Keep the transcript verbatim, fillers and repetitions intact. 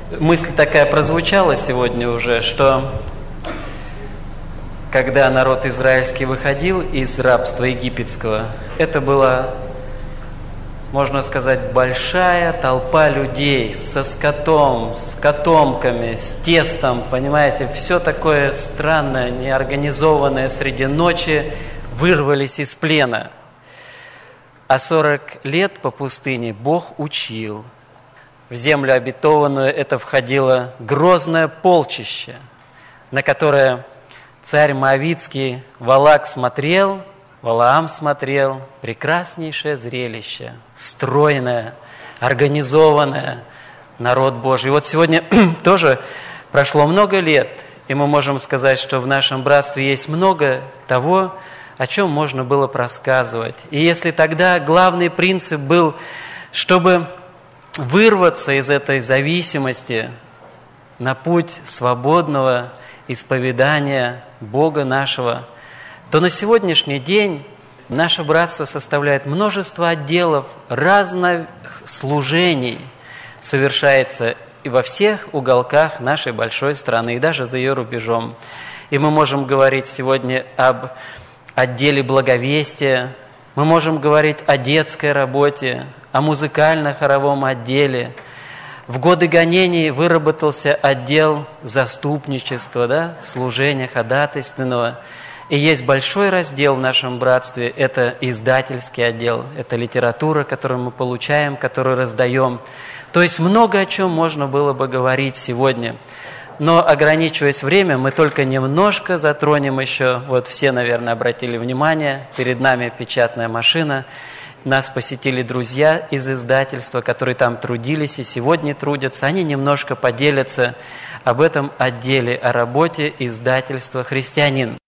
мысль такая прозвучала сегодня уже, что когда народ израильский выходил из рабства египетского, это была, можно сказать, большая толпа людей со скотом, с котомками, с тестом, понимаете, все такое странное, неорганизованное, среди ночи вырвались из плена. А сорок лет по пустыне Бог учил. В землю обетованную это входило грозное полчище, на которое царь Моавитский Валак смотрел, Валаам смотрел. Прекраснейшее зрелище, стройное, организованное, народ Божий. И вот сегодня тоже прошло много лет, и мы можем сказать, что в нашем братстве есть много того, о чем можно было рассказывать. И если тогда главный принцип был, чтобы вырваться из этой зависимости на путь свободного исповедания Бога нашего, то на сегодняшний день наше братство составляет множество отделов, разных служений совершается и во всех уголках нашей большой страны, и даже за ее рубежом. И мы можем говорить сегодня об отделе благовестия, мы можем говорить о детской работе, о музыкально-хоровом отделе. В годы гонений выработался отдел заступничества, да, служения ходатайственного. И есть большой раздел в нашем братстве, это издательский отдел, это литература, которую мы получаем, которую раздаем. То есть много о чем можно было бы говорить сегодня. Но, ограничиваясь время, мы только немножко затронем еще. Вот все, наверное, обратили внимание, перед нами печатная машина. Нас посетили друзья из издательства, которые там трудились и сегодня трудятся. Они немножко поделятся об этом отделе, о работе издательства «Христианин».